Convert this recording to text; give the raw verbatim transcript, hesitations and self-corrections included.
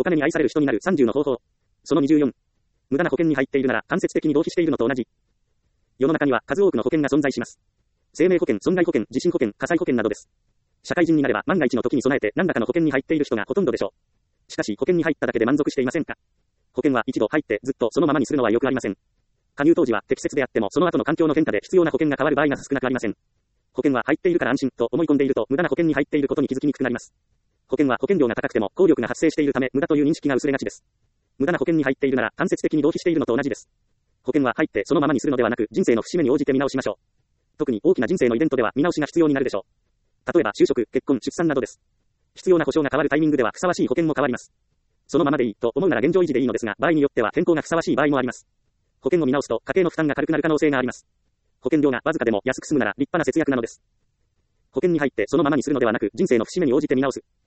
ために愛される人になるさんじゅうの方法。そのにじゅうよん。無駄な保険に入っているなら間接的に同期しているのと同じ。世の中には数多くの保険が存在します。生命保険、損害保険、地震保険、火災保険などです。社会人になれば万が一の時に備えて何らかの保険に入っている人がほとんどでしょう。しかし保険に入っただけで満足していませんか？保険は一度入ってずっとそのままにするのはよくありません。加入当時は適切であってもその後の環境の変化で必要な保険が変わる場合が少なくありません。保険は入っているから安心と思い込んでいると無駄な保険に入っていることに気づきにくくなります。保険は保険料が高くても効力が発生しているため無駄という認識が薄れがちです。無駄な保険に入っているなら間接的に同期しているのと同じです。保険は入ってそのままにするのではなく人生の節目に応じて見直しましょう。特に大きな人生のイベントでは見直しが必要になるでしょう。例えば就職、結婚、出産などです。必要な保障が変わるタイミングではふさわしい保険も変わります。そのままでいいと思うなら現状維持でいいのですが、場合によっては変更がふさわしい場合もあります。保険を見直すと家計の負担が軽くなる可能性があります。保険料がわずかでも安く済むなら立派な節約なのです。保険に入ってそのままにするのではなく人生の節目に応じて見直す。